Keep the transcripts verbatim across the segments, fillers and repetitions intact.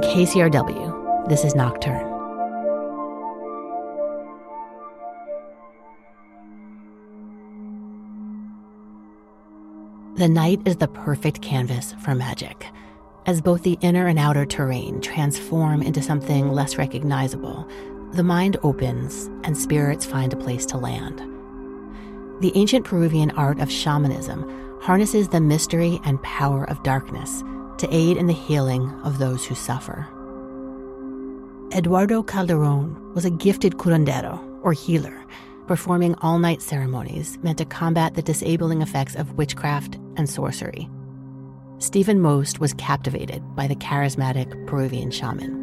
K C R W, this is Nocturne. The night is the perfect canvas for magic, as both the inner and outer terrain transform into something less recognizable. The mind opens and spirits find a place to land. The ancient Peruvian art of shamanism harnesses the mystery and power of darkness to aid in the healing of those who suffer. Eduardo Calderon was a gifted curandero, or healer, performing all-night ceremonies meant to combat the disabling effects of witchcraft and sorcery. Stephen Most was captivated by the charismatic Peruvian shaman.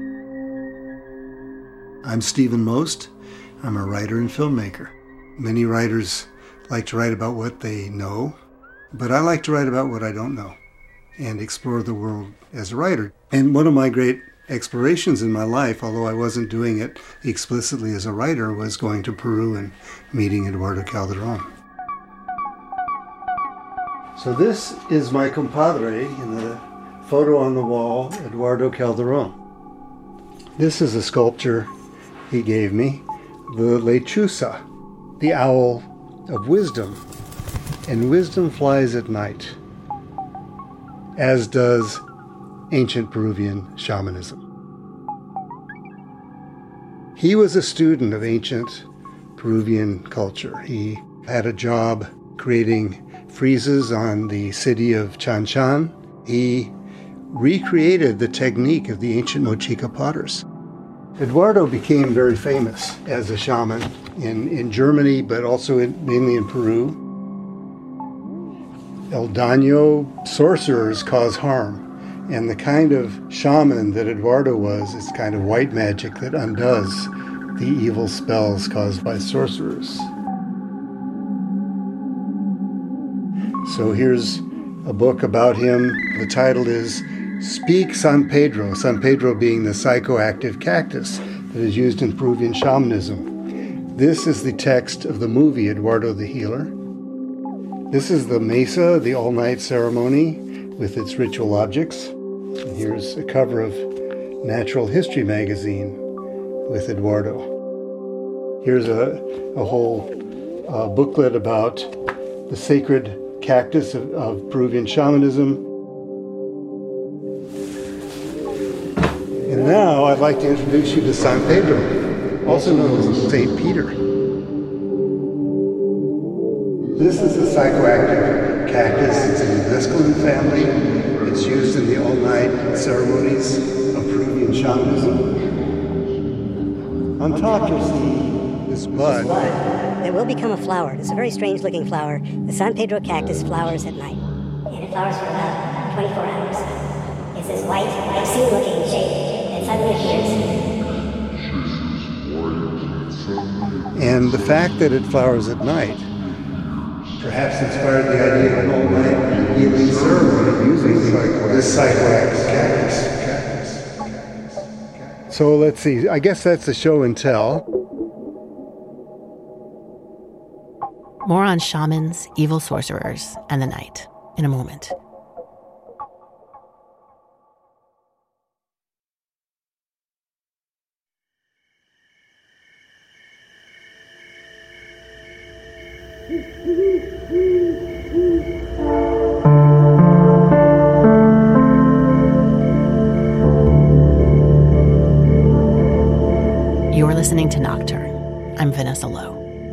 I'm Stephen Most. I'm a writer and filmmaker. Many writers like to write about what they know, but I like to write about what I don't know and explore the world as a writer. And one of my great explorations in my life, although I wasn't doing it explicitly as a writer, was going to Peru and meeting Eduardo Calderon. So this is my compadre in the photo on the wall, Eduardo Calderon. This is a sculpture he gave me, the lechuza, the owl of wisdom. And wisdom flies at night, as does ancient Peruvian shamanism. He was a student of ancient Peruvian culture. He had a job creating friezes on the city of Chan Chan. He recreated the technique of the ancient Mochica potters. Eduardo became very famous as a shaman in, in Germany, but also in, mainly in Peru. El Daño, sorcerers cause harm. And the kind of shaman that Eduardo was is kind of white magic that undoes the evil spells caused by sorcerers. So here's a book about him. The title is Speak San Pedro, San Pedro being the psychoactive cactus that is used in Peruvian shamanism. This is the text of the movie Eduardo the Healer. This is the mesa, the all-night ceremony with its ritual objects. And here's a cover of Natural History magazine with Eduardo. Here's a, a whole uh, booklet about the sacred cactus of, of Peruvian shamanism. And now I'd like to introduce you to San Pedro, also known as Saint Peter. This is a psychoactive cactus. It's in the mescaline family. It's used in the all-night ceremonies of Peruvian shamanism. On top you'll see this bud. It will become a flower. It's a very strange-looking flower. The San Pedro cactus flowers at night. And it flowers for about twenty-four hours. It's this white, vaccine-looking shape that suddenly appears. And the fact that it flowers at night perhaps inspired the idea of an all-night healing ceremony using this psychoactive cactus. So let's see, I guess that's the show and tell. More on shamans, evil sorcerers, and the night in a moment. You're listening to Nocturne. I'm Vanessa Lowe.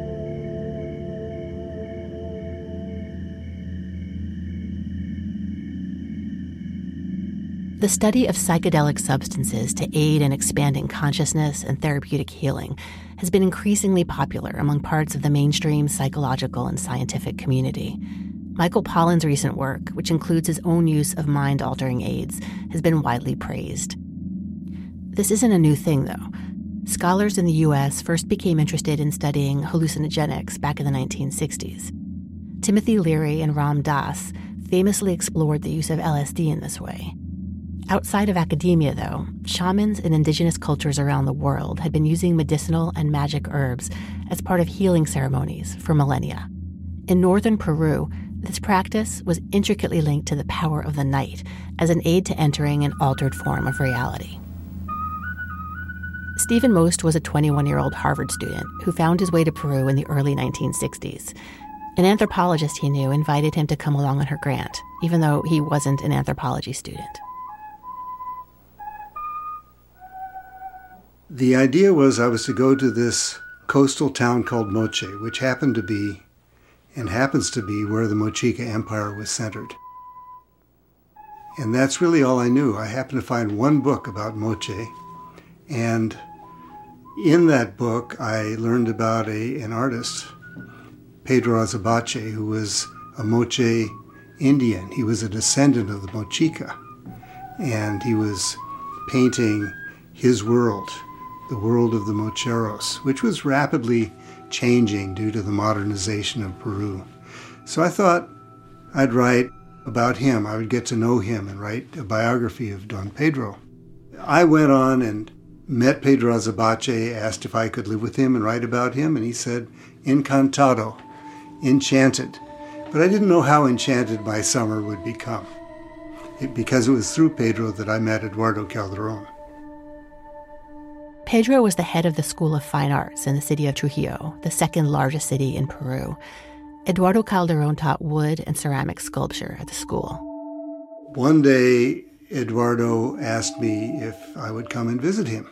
The study of psychedelic substances to aid in expanding consciousness and therapeutic healing has been increasingly popular among parts of the mainstream psychological and scientific community. Michael Pollan's recent work, which includes his own use of mind-altering aids, has been widely praised. This isn't a new thing, though. Scholars in the U S first became interested in studying hallucinogenics back in the nineteen sixties. Timothy Leary and Ram Dass famously explored the use of L S D in this way. Outside of academia, though, shamans in indigenous cultures around the world had been using medicinal and magic herbs as part of healing ceremonies for millennia. In northern Peru, this practice was intricately linked to the power of the night as an aid to entering an altered form of reality. Stephen Most was a twenty-one-year-old Harvard student who found his way to Peru in the early nineteen sixties. An anthropologist he knew invited him to come along on her grant, even though he wasn't an anthropology student. The idea was I was to go to this coastal town called Moche, which happened to be, and happens to be, where the Mochica Empire was centered. And that's really all I knew. I happened to find one book about Moche, and in that book I learned about a, an artist, Pedro Azabache, who was a Moche Indian. He was a descendant of the Mochica, and he was painting his world, the world of the Mocheros, which was rapidly changing due to the modernization of Peru. So I thought I'd write about him. I would get to know him and write a biography of Don Pedro. I went on and met Pedro Azabache, asked if I could live with him and write about him, and he said, encantado, enchanted. But I didn't know how enchanted my summer would become, it, because it was through Pedro that I met Eduardo Calderon. Pedro was the head of the School of Fine Arts in the city of Trujillo, the second largest city in Peru. Eduardo Calderon taught wood and ceramic sculpture at the school. One day, Eduardo asked me if I would come and visit him.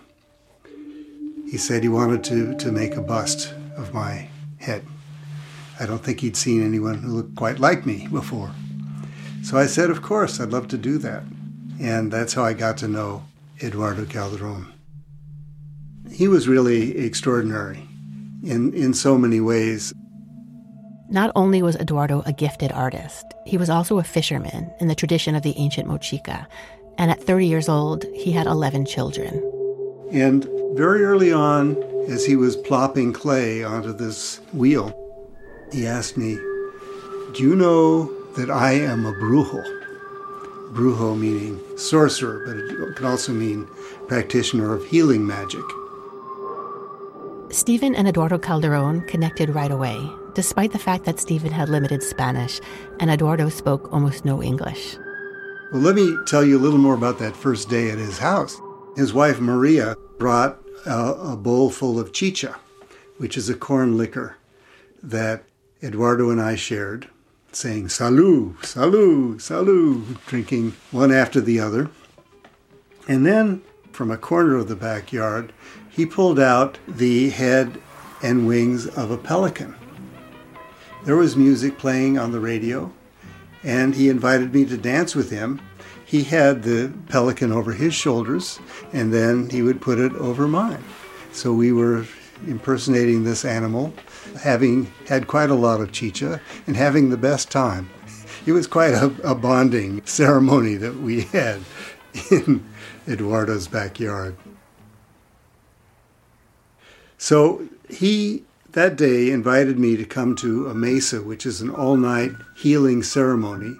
He said he wanted to, to make a bust of my head. I don't think he'd seen anyone who looked quite like me before. So I said, of course, I'd love to do that. And that's how I got to know Eduardo Calderon. He was really extraordinary in, in so many ways. Not only was Eduardo a gifted artist, he was also a fisherman in the tradition of the ancient Mochica. And at thirty years old, he had eleven children. And very early on, as he was plopping clay onto this wheel, he asked me, do you know that I am a brujo? Brujo meaning sorcerer, but it can also mean practitioner of healing magic. Stephen and Eduardo Calderon connected right away, despite the fact that Stephen had limited Spanish and Eduardo spoke almost no English. Well, let me tell you a little more about that first day at his house. His wife, Maria, brought a, a bowl full of chicha, which is a corn liquor that Eduardo and I shared, saying, salud, salud, salud, drinking one after the other. And then, from a corner of the backyard, he pulled out the head and wings of a pelican. There was music playing on the radio, and he invited me to dance with him. He had the pelican over his shoulders, and then he would put it over mine. So we were impersonating this animal, having had quite a lot of chicha, and having the best time. It was quite a, a bonding ceremony that we had in Eduardo's backyard. So he, that day, invited me to come to a mesa, which is an all-night healing ceremony.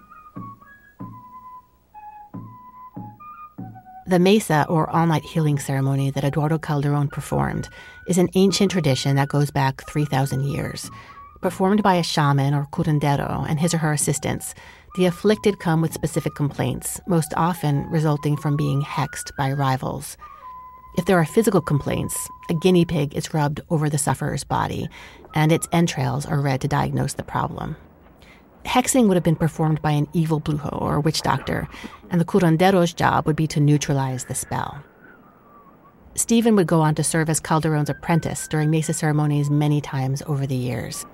The mesa, or all-night healing ceremony that Eduardo Calderon performed, is an ancient tradition that goes back three thousand years. Performed by a shaman or curandero and his or her assistants, the afflicted come with specific complaints, most often resulting from being hexed by rivals. If there are physical complaints, a guinea pig is rubbed over the sufferer's body, and its entrails are read to diagnose the problem. Hexing would have been performed by an evil brujo or witch doctor, and the curandero's job would be to neutralize the spell. Stephen would go on to serve as Calderon's apprentice during mesa ceremonies many times over the years.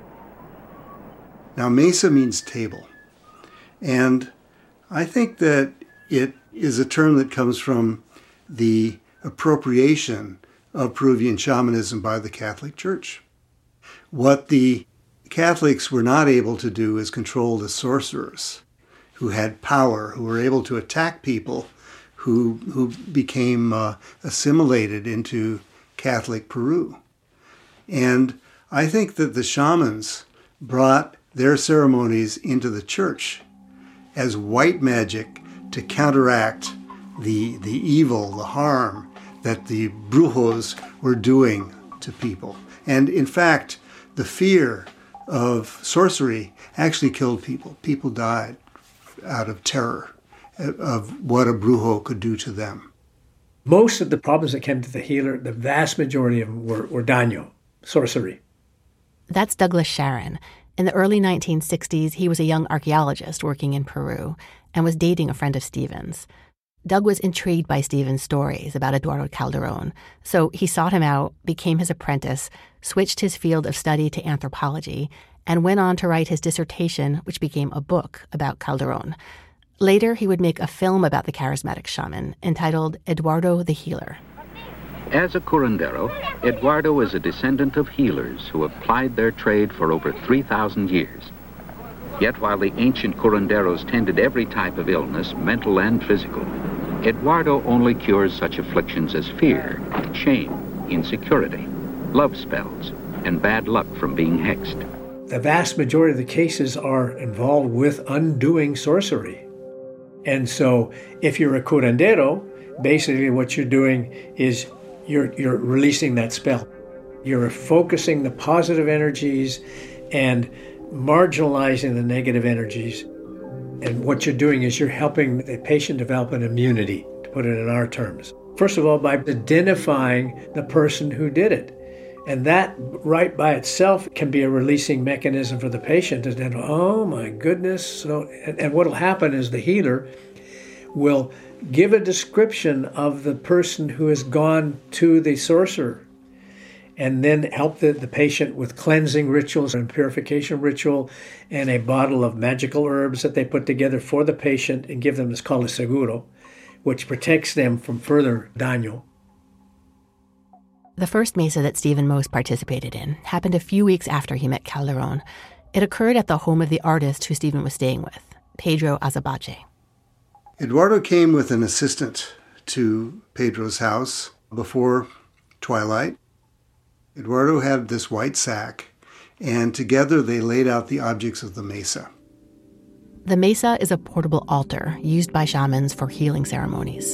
Now, mesa means table, and I think that it is a term that comes from the appropriation of Peruvian shamanism by the Catholic Church. What the Catholics were not able to do is control the sorcerers who had power, who were able to attack people who who became uh, assimilated into Catholic Peru. And I think that the shamans brought their ceremonies into the church as white magic to counteract the the evil, the harm that the brujos were doing to people. And in fact, the fear of sorcery actually killed people. People died out of terror of what a brujo could do to them. Most of the problems that came to the healer, the vast majority of them were, were daño, sorcery. That's Douglas Sharon. In the early nineteen sixties, he was a young archaeologist working in Peru and was dating a friend of Stephen's. Doug was intrigued by Stephen's stories about Eduardo Calderón, so he sought him out, became his apprentice, switched his field of study to anthropology, and went on to write his dissertation, which became a book about Calderón. Later, he would make a film about the charismatic shaman entitled Eduardo the Healer. As a curandero, Eduardo is a descendant of healers who have plied their trade for over three thousand years. Yet while the ancient curanderos tended every type of illness, mental and physical, Eduardo only cures such afflictions as fear, shame, insecurity, love spells, and bad luck from being hexed. The vast majority of the cases are involved with undoing sorcery. And so if you're a curandero, basically what you're doing is you're, you're releasing that spell. You're focusing the positive energies and marginalizing the negative energies. And what you're doing is you're helping the patient develop an immunity, to put it in our terms. First of all, by identifying the person who did it. And that right by itself can be a releasing mechanism for the patient. And then, oh my goodness. So, and, and what will happen is the healer will give a description of the person who has gone to the sorcerer and then help the, the patient with cleansing rituals and purification ritual and a bottle of magical herbs that they put together for the patient and give them, it's called a seguro, which protects them from further daño. The first mesa that Stephen most participated in happened a few weeks after he met Calderón. It occurred at the home of the artist who Stephen was staying with, Pedro Azabache. Eduardo came with an assistant to Pedro's house before twilight. Eduardo had this white sack, and together they laid out the objects of the mesa. The mesa is a portable altar used by shamans for healing ceremonies.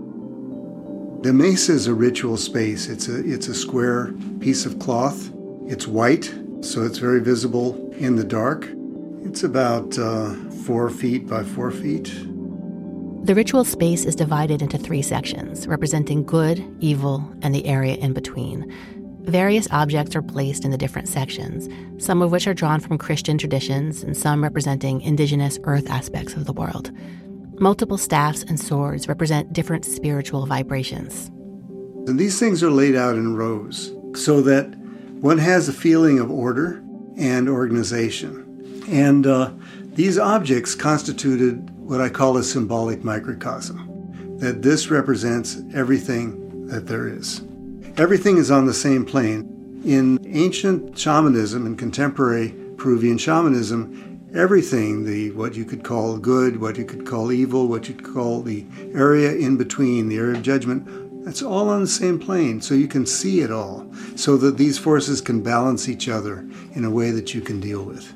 The mesa is a ritual space. It's a, it's a square piece of cloth. It's white, so it's very visible in the dark. It's about uh, four feet by four feet. The ritual space is divided into three sections, representing good, evil, and the area in between. Various objects are placed in the different sections, some of which are drawn from Christian traditions and some representing indigenous earth aspects of the world. Multiple staffs and swords represent different spiritual vibrations. And these things are laid out in rows so that one has a feeling of order and organization. And uh, these objects constituted what I call a symbolic microcosm, that this represents everything that there is. Everything is on the same plane. In ancient shamanism and contemporary Peruvian shamanism, everything, the what you could call good, what you could call evil, what you could call the area in between, the area of judgment, that's all on the same plane, so you can see it all, so that these forces can balance each other in a way that you can deal with.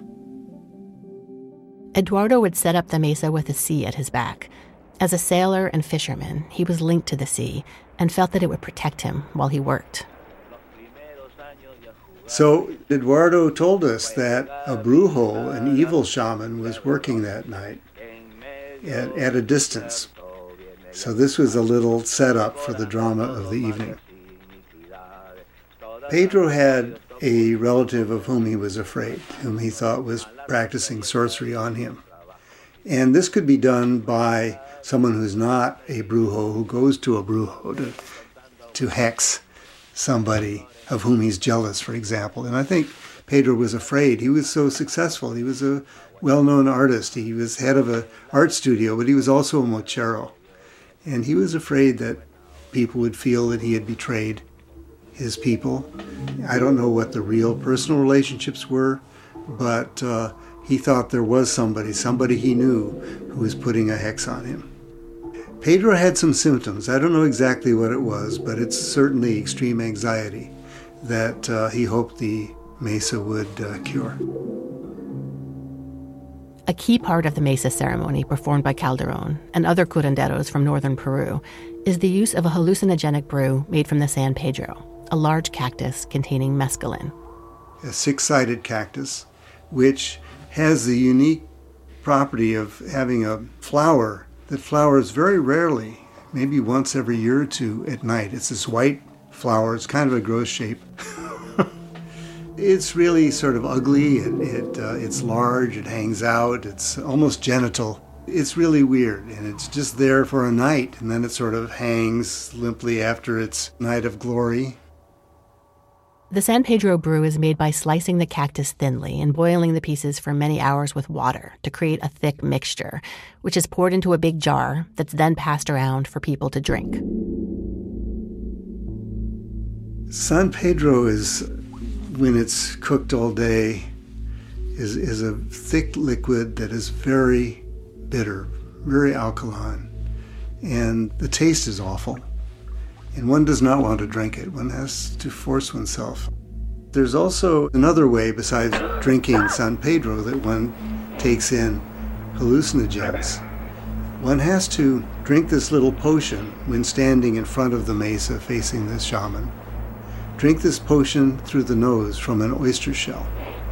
Eduardo would set up the mesa with the sea at his back. As a sailor and fisherman, he was linked to the sea and felt that it would protect him while he worked. So Eduardo told us that a brujo, an evil shaman, was working that night at, at a distance. So this was a little setup for the drama of the evening. Pedro had a relative of whom he was afraid, whom he thought was practicing sorcery on him. And this could be done by someone who's not a brujo, who goes to a brujo to, to hex somebody of whom he's jealous, for example. And I think Pedro was afraid. He was so successful. He was a well-known artist. He was head of an art studio, but he was also a mochero. And he was afraid that people would feel that he had betrayed his people. I don't know what the real personal relationships were, but uh, he thought there was somebody, somebody he knew, who was putting a hex on him. Pedro had some symptoms. I don't know exactly what it was, but it's certainly extreme anxiety that uh, he hoped the mesa would uh, cure. A key part of the mesa ceremony performed by Calderón and other curanderos from northern Peru is the use of a hallucinogenic brew made from the San Pedro, a large cactus containing mescaline. A six-sided cactus, which has the unique property of having a flower that flowers very rarely, maybe once every year or two at night. It's this white flower. It's kind of a gross shape. It's really sort of ugly. It, it uh, it's large. It hangs out. It's almost genital. It's really weird, and it's just there for a night, and then it sort of hangs limply after its night of glory. The San Pedro brew is made by slicing the cactus thinly and boiling the pieces for many hours with water to create a thick mixture, which is poured into a big jar that's then passed around for people to drink. San Pedro is, when it's cooked all day, is, is a thick liquid that is very bitter, very alkaline, and the taste is awful. And one does not want to drink it. One has to force oneself. There's also another way besides drinking San Pedro that one takes in hallucinogens. One has to drink this little potion when standing in front of the mesa facing the shaman. Drink this potion through the nose from an oyster shell.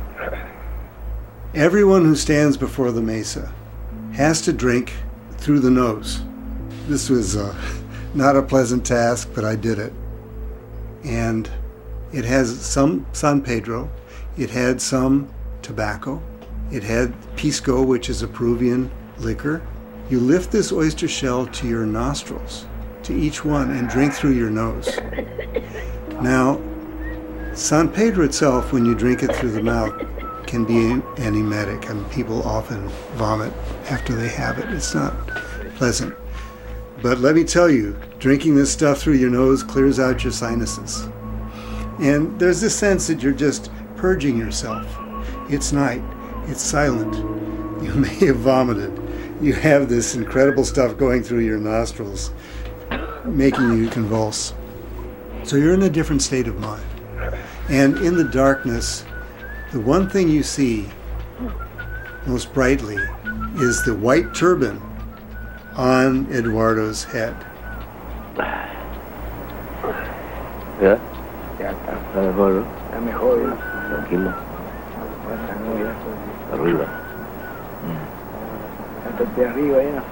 Everyone who stands before the mesa has to drink through the nose. This was uh, not a pleasant task, but I did it. And it has some San Pedro, it had some tobacco, it had pisco, which is a Peruvian liquor. You lift this oyster shell to your nostrils, to each one, and drink through your nose. Now, San Pedro itself, when you drink it through the mouth, can be an emetic, and people often vomit after they have it. It's not pleasant. But let me tell you, drinking this stuff through your nose clears out your sinuses. And there's this sense that you're just purging yourself. It's night. It's silent. You may have vomited. You have this incredible stuff going through your nostrils, making you convulse. So you're in a different state of mind. And in the darkness, the one thing you see most brightly is the white turban on Eduardo's head. ¿Ya? Ya está. ¿Está mejor, no? Está mejor, ya. Tranquilo. Arriba. Hasta arriba, ya.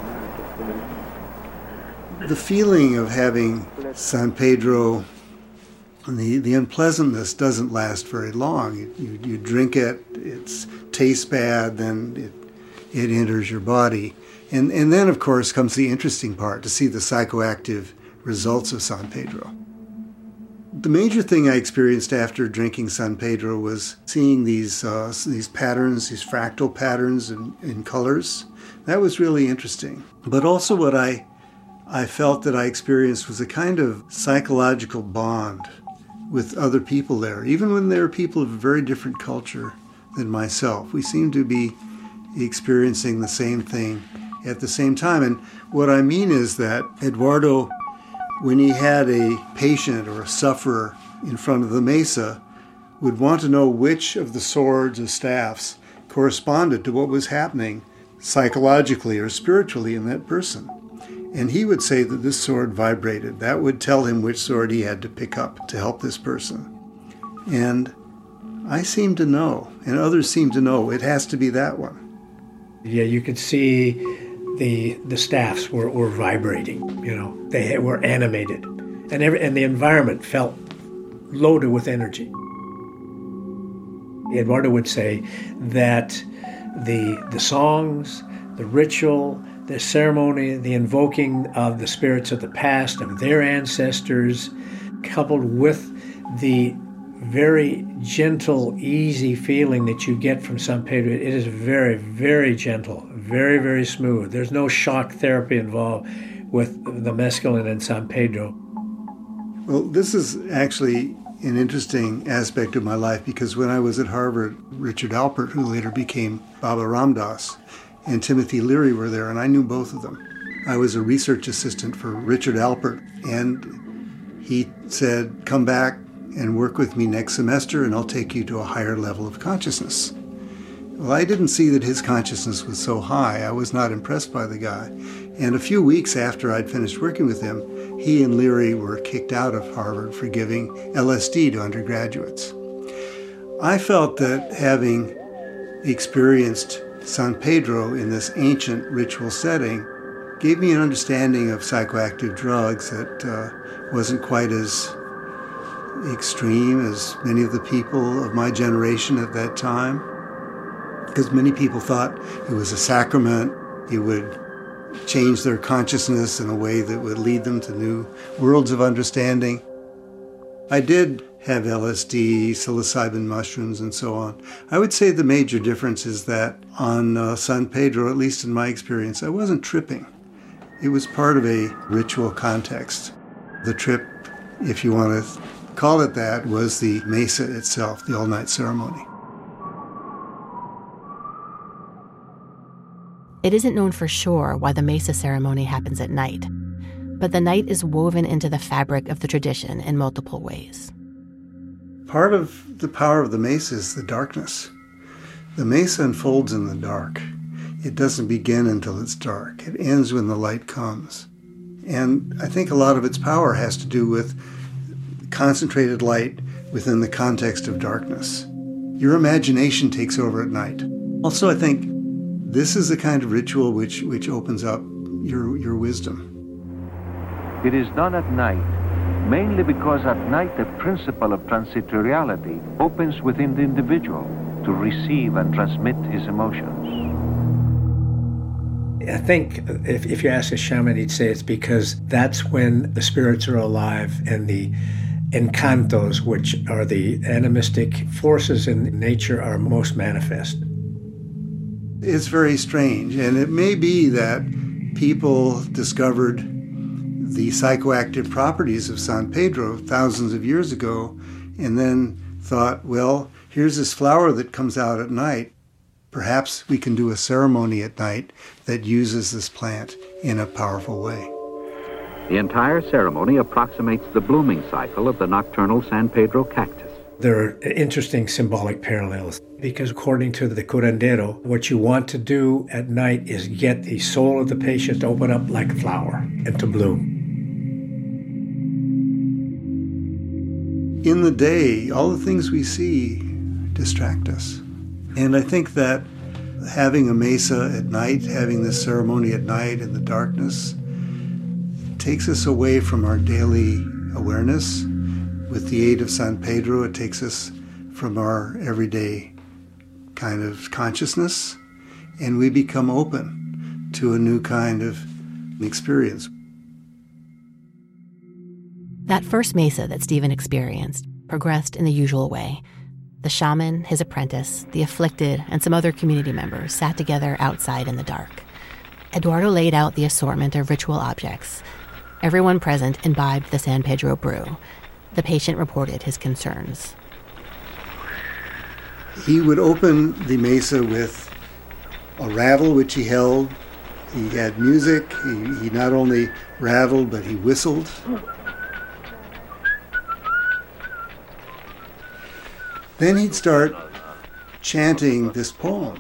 The feeling of having San Pedro, the, the unpleasantness doesn't last very long. You, you, you drink it, it tastes bad, then it, it enters your body. And, and then, of course, comes the interesting part, to see the psychoactive results of San Pedro. The major thing I experienced after drinking San Pedro was seeing these uh, these patterns, these fractal patterns in, in colors. That was really interesting. But also what I, I felt that I experienced was a kind of psychological bond with other people there, even when they were people of a very different culture than myself. We seemed to be experiencing the same thing at the same time. And what I mean is that Eduardo, when he had a patient or a sufferer in front of the mesa, would want to know which of the swords or staffs corresponded to what was happening psychologically or spiritually in that person. And he would say that this sword vibrated. That would tell him which sword he had to pick up to help this person. And I seem to know, and others seem to know, it has to be that one. Yeah, you could see the the staffs were, were vibrating, you know, they were animated. And every, and the environment felt loaded with energy. Eduardo would say that the the songs, the ritual, the ceremony, the invoking of the spirits of the past, of their ancestors, coupled with the very gentle, easy feeling that you get from San Pedro. It is very, very gentle, very, very smooth. There's no shock therapy involved with the mescaline and San Pedro. Well, this is actually an interesting aspect of my life, because when I was at Harvard, Richard Alpert, who later became Baba Ramdas, and Timothy Leary were there, and I knew both of them. I was a research assistant for Richard Alpert, and he said, come back and work with me next semester, and I'll take you to a higher level of consciousness. Well, I didn't see that his consciousness was so high. I was not impressed by the guy. And a few weeks after I'd finished working with him, he and Leary were kicked out of Harvard for giving L S D to undergraduates. I felt that having experienced San Pedro in this ancient ritual setting gave me an understanding of psychoactive drugs that uh, wasn't quite as extreme as many of the people of my generation at that time. Because many people thought it was a sacrament. It would change their consciousness in a way that would lead them to new worlds of understanding. I did have L S D, psilocybin mushrooms, and so on. I would say the major difference is that on uh, San Pedro, at least in my experience, I wasn't tripping. It was part of a ritual context. The trip, if you want to call it that, was the mesa itself, the all-night ceremony. It isn't known for sure why the mesa ceremony happens at night, but the night is woven into the fabric of the tradition in multiple ways. Part of the power of the mesa is the darkness. The mesa unfolds in the dark. It doesn't begin until it's dark. It ends when the light comes. And I think a lot of its power has to do with concentrated light within the context of darkness. Your imagination takes over at night. Also, I think this is the kind of ritual which, which opens up your, your wisdom. It is done at night, mainly because at night the principle of transitoriality opens within the individual to receive and transmit his emotions. I think if, if you ask a shaman, he'd say it's because that's when the spirits are alive and the encantos, which are the animistic forces in nature, are most manifest. It's very strange, and it may be that people discovered the psychoactive properties of San Pedro thousands of years ago and then thought, well, here's this flower that comes out at night. Perhaps we can do a ceremony at night that uses this plant in a powerful way. The entire ceremony approximates the blooming cycle of the nocturnal San Pedro cactus. There are interesting symbolic parallels because according to the curandero, what you want to do at night is get the soul of the patient to open up like a flower and to bloom. In the day, all the things we see distract us. And I think that having a mesa at night, having this ceremony at night in the darkness, takes us away from our daily awareness. With the aid of San Pedro, it takes us from our everyday kind of consciousness, and we become open to a new kind of experience. That first mesa that Stephen experienced progressed in the usual way. The shaman, his apprentice, the afflicted, and some other community members sat together outside in the dark. Eduardo laid out the assortment of ritual objects. Everyone present imbibed the San Pedro brew. The patient reported his concerns. He would open the mesa with a rattle which he held. He had music. He, he not only rattled, but he whistled. Then he'd start chanting this poem.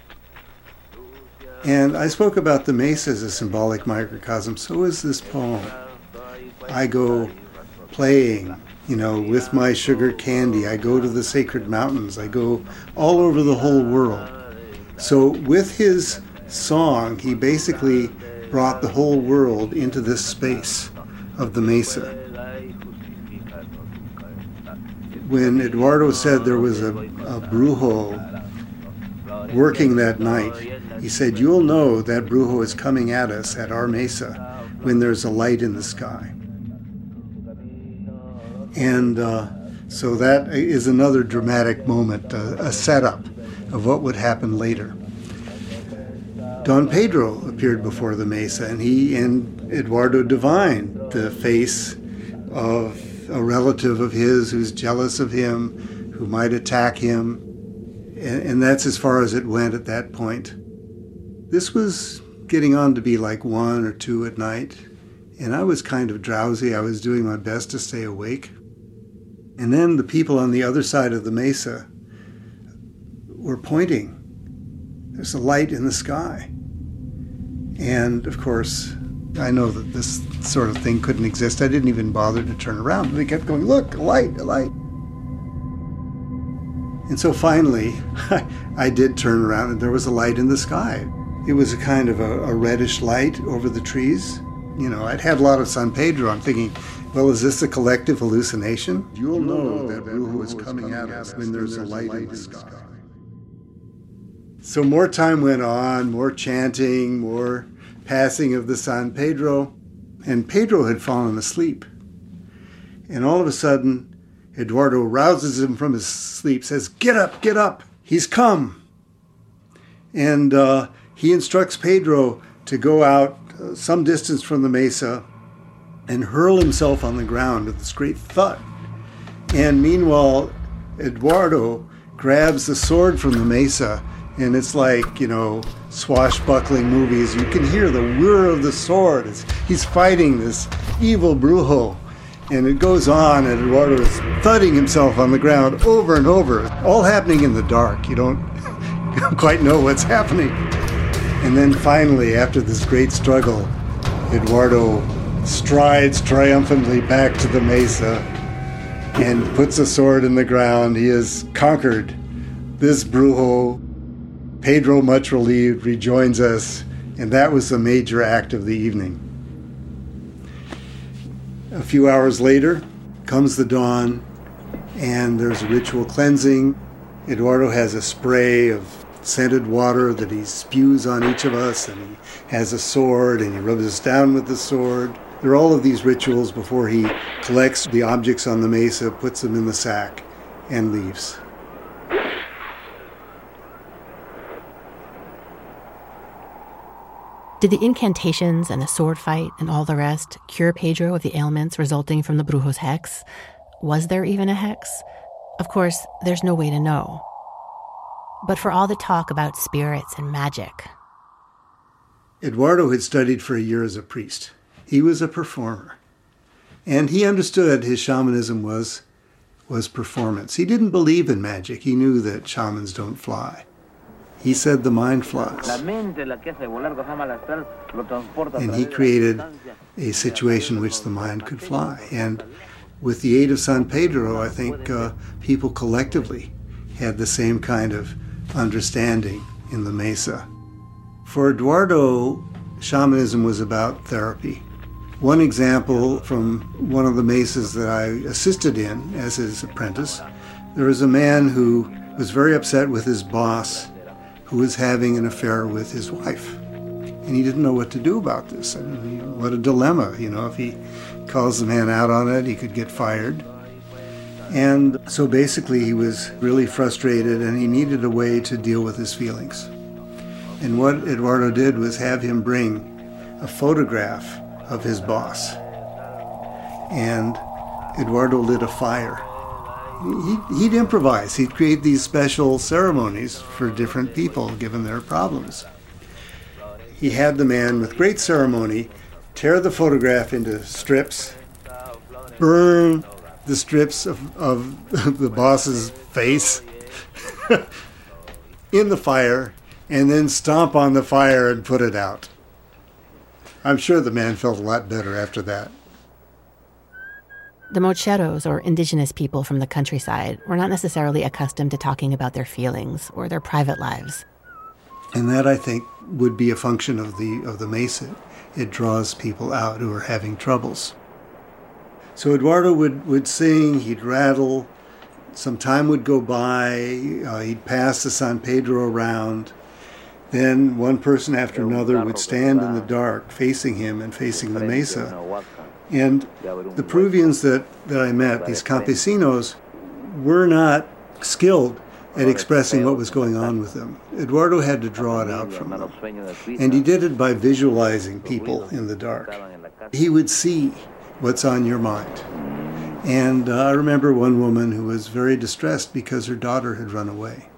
And I spoke about the mesa as a symbolic microcosm. So is this poem. I go playing, you know, with my sugar candy. I go to the sacred mountains. I go all over the whole world. So with his song, he basically brought the whole world into this space of the mesa. When Eduardo said there was a, a brujo working that night, he said, you'll know that brujo is coming at us at our mesa when there's a light in the sky. And uh, so that is another dramatic moment, uh, a setup of what would happen later. Don Pedro appeared before the mesa, and he and Eduardo divined the face of a relative of his who's jealous of him, who might attack him. And, and that's as far as it went at that point. This was getting on to be like one or two at night, and I was kind of drowsy. I was doing my best to stay awake. And then the people on the other side of the mesa were pointing. There's a light in the sky. And of course, I know that this sort of thing couldn't exist. I didn't even bother to turn around. They kept going, look, a light, a light. And so finally, I did turn around and there was a light in the sky. it was a kind of a, a reddish light over the trees. You know, I'd had a lot of San Pedro. I'm thinking, well, is this a collective hallucination? You'll know that Brujo is coming at us when there's a light in the sky. So more time went on, more chanting, more passing of the San Pedro, and Pedro had fallen asleep. And all of a sudden, Eduardo rouses him from his sleep, says, "Get up, get up, he's come." And uh, he instructs Pedro to go out uh, some distance from the mesa and hurl himself on the ground with this great thud. And meanwhile, Eduardo grabs the sword from the mesa, and it's like, you know, swashbuckling movies. You can hear the whir of the sword. It's, he's fighting this evil Brujo. And it goes on, and Eduardo is thudding himself on the ground over and over, all happening in the dark. You don't, you don't quite know what's happening. And then finally, after this great struggle, Eduardo strides triumphantly back to the mesa and puts a sword in the ground. He has conquered this Brujo. Pedro, much relieved, rejoins us, and that was the major act of the evening. A few hours later comes the dawn, and there's a ritual cleansing. Eduardo has a spray of scented water that he spews on each of us, and he has a sword, and he rubs us down with the sword. There are all of these rituals before he collects the objects on the mesa, puts them in the sack, and leaves. Did the incantations and the sword fight and all the rest cure Pedro of the ailments resulting from the Brujo's hex? Was there even a hex? Of course, there's no way to know. But for all the talk about spirits and magic... Eduardo had studied for a year as a priest. He was a performer. And he understood his shamanism was, was performance. He didn't believe in magic. He knew that shamans don't fly. He said the mind flies. And he created a situation in which the mind could fly. And with the aid of San Pedro, I think uh, people collectively had the same kind of understanding in the mesa. For Eduardo, shamanism was about therapy. One example from one of the mesas that I assisted in as his apprentice, there was a man who was very upset with his boss, who was having an affair with his wife. And he didn't know what to do about this. I mean, what a dilemma, you know, if he calls the man out on it, he could get fired. And so basically he was really frustrated, and he needed a way to deal with his feelings. And what Eduardo did was have him bring a photograph of his boss. And Eduardo lit a fire. He'd improvise. He'd create these special ceremonies for different people, given their problems. He had the man, with great ceremony, tear the photograph into strips, burn the strips of, of the boss's face in the fire, and then stomp on the fire and put it out. I'm sure the man felt a lot better after that. The Mocheros, or indigenous people from the countryside, were not necessarily accustomed to talking about their feelings or their private lives. And that, I think, would be a function of the of the mesa. It draws people out who are having troubles. So Eduardo would, would sing, he'd rattle, some time would go by, uh, he'd pass the San Pedro around. Then one person after another would stand in the dark, facing him and facing the mesa. And the Peruvians that, that I met, these campesinos, were not skilled at expressing what was going on with them. Eduardo had to draw it out from them. And he did it by visualizing people in the dark. He would see what's on your mind. And uh, I remember one woman who was very distressed because her daughter had run away.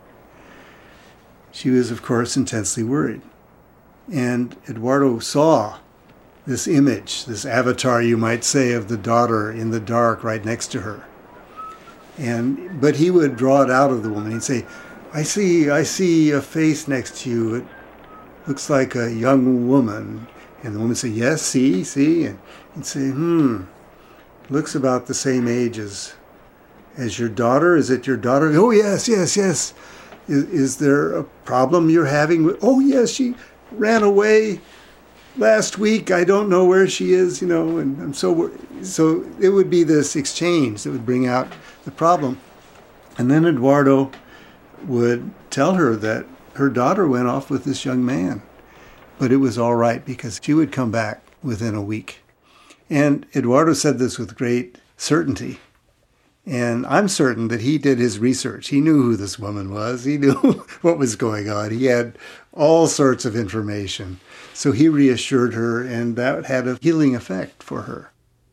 She was, of course, intensely worried. And Eduardo saw this image, this avatar, you might say, of the daughter in the dark right next to her. And but he would draw it out of the woman. He'd say, I see, I see a face next to you. It looks like a young woman. And the woman would say, yes, see, see. And he'd say, hmm, looks about the same age as, as your daughter. Is it your daughter? Oh, yes, yes, yes. Is, is there a problem you're having with, oh yes, she ran away last week. I don't know where she is, you know, and I'm so worried. So it would be this exchange that would bring out the problem. And then Eduardo would tell her that her daughter went off with this young man, but it was all right because she would come back within a week. And Eduardo said this with great certainty. And I'm certain that he did his research. He knew who this woman was. He knew what was going on. He had all sorts of information. So he reassured her, and that had a healing effect for her.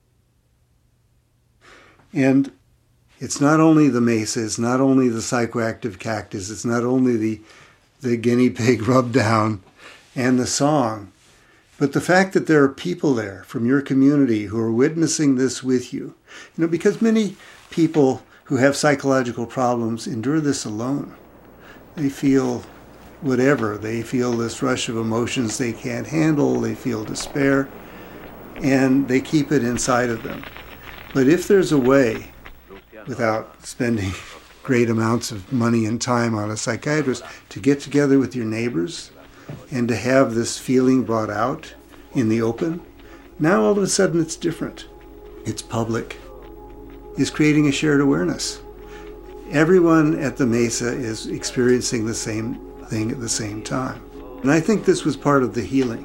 And it's not only the mesa, it's not only the psychoactive cactus, it's not only the, the guinea pig rub down and the song, but the fact that there are people there from your community who are witnessing this with you. You know, because many people who have psychological problems endure this alone. They feel whatever. They feel this rush of emotions they can't handle. They feel despair, and they keep it inside of them. But if there's a way, without spending great amounts of money and time on a psychiatrist, to get together with your neighbors and to have this feeling brought out in the open, now all of a sudden it's different. It's public. It's creating a shared awareness. Everyone at the Mesa is experiencing the same thing at the same time. And I think this was part of the healing.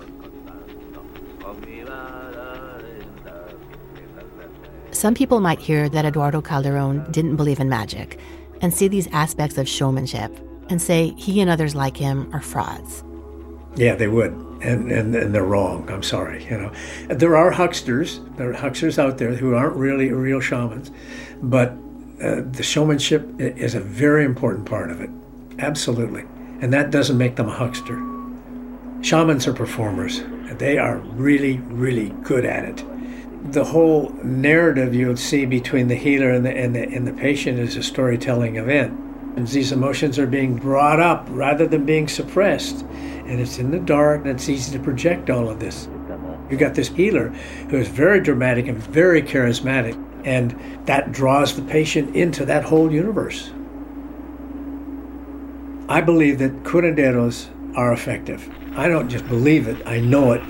Some people might hear that Eduardo Calderon didn't believe in magic and see these aspects of showmanship and say he and others like him are frauds. Yeah, they would, and, and and they're wrong. I'm sorry, you know. There are hucksters, there are hucksters out there who aren't really real shamans, but uh, the showmanship is a very important part of it, absolutely. And that doesn't make them a huckster. Shamans are performers. They are really, really good at it. The whole narrative you'll see between the healer and the, and the, and the patient is a storytelling event. And these emotions are being brought up rather than being suppressed. And it's in the dark, and it's easy to project all of this. You got this healer who is very dramatic and very charismatic, and that draws the patient into that whole universe. I believe that curanderos are effective. I don't just believe it, I know it.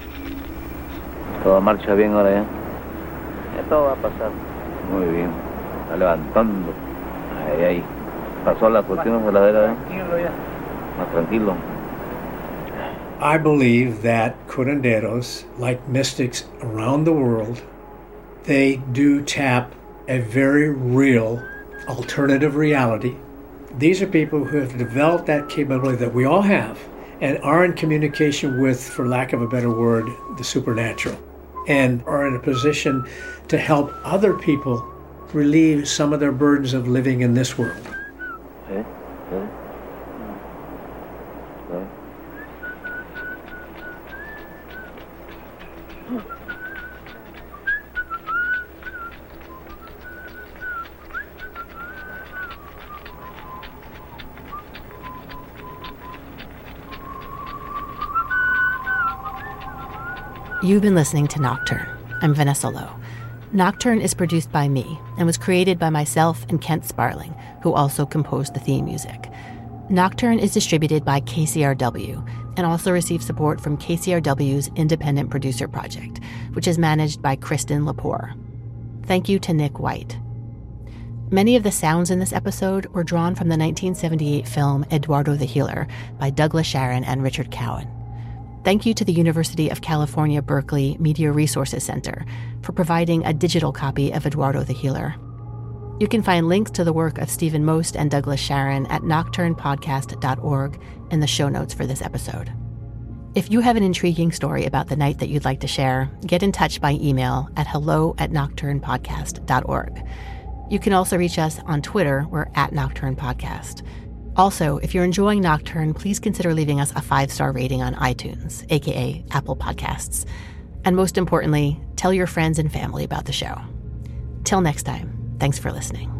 Todo marcha bien ahora ya. Ya todo va a pasar muy bien. Está levantando. Ahí, ahí. Pasó la cuestión verdadera. Tranquilo ya. Más tranquilo. I believe that curanderos, like mystics around the world, they do tap a very real alternative reality. These are people who have developed that capability that we all have and are in communication with, for lack of a better word, the supernatural, and are in a position to help other people relieve some of their burdens of living in this world. Okay. Okay. Okay. You've been listening to Nocturne. I'm Vanessa Lowe. Nocturne is produced by me and was created by myself and Kent Sparling, who also composed the theme music. Nocturne is distributed by K C R W and also receives support from K C R W's Independent Producer Project, which is managed by Kristen Lepore. Thank you to Nick White. Many of the sounds in this episode were drawn from the nineteen seventy-eight film Eduardo the Healer by Douglas Sharon and Richard Cowan. Thank you to the University of California, Berkeley Media Resources Center for providing a digital copy of Eduardo the Healer. You can find links to the work of Stephen Most and Douglas Sharon at nocturne podcast dot org in the show notes for this episode. If you have an intriguing story about the night that you'd like to share, get in touch by email at hello at nocturne podcast dot org. You can also reach us on Twitter. We're at Nocturne Podcast. Also, if you're enjoying Nocturne, please consider leaving us a five-star rating on iTunes, aka Apple Podcasts. And most importantly, tell your friends and family about the show. Till next time, thanks for listening.